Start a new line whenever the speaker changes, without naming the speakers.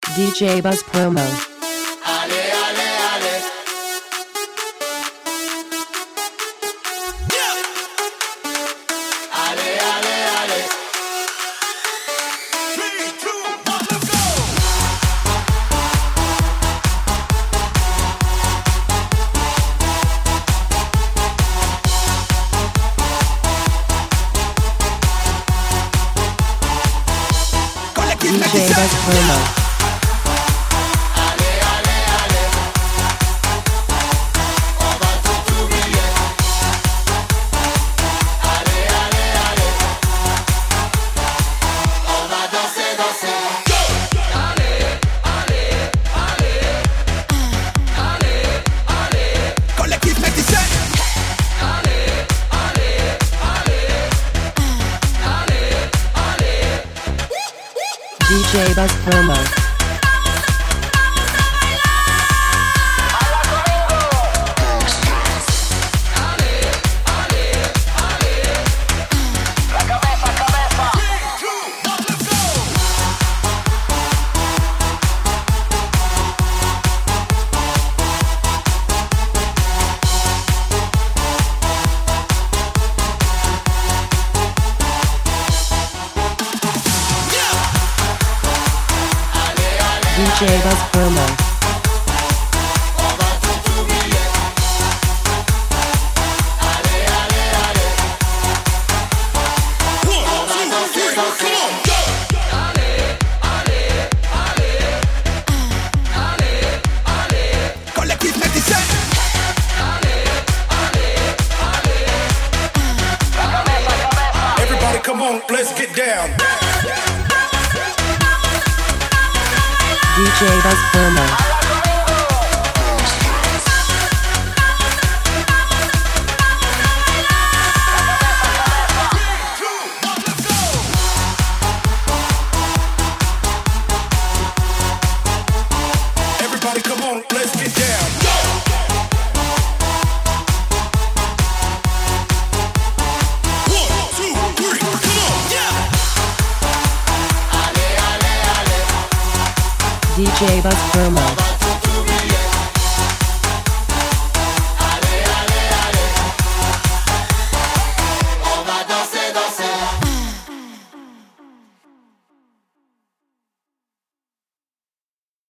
DJ Buzz Promo.
Allez, allez, allez. Yeah. Allez, allez, allez. 3, 2, 1, let's go.
DJ Buzz Promo. DJ Buzz Promo. DJ Buzz Promo.
Everybody come on, let's get down.
DJ Buzz Promo.
Everybody come on, let's get down.
DJ Buzz Promo.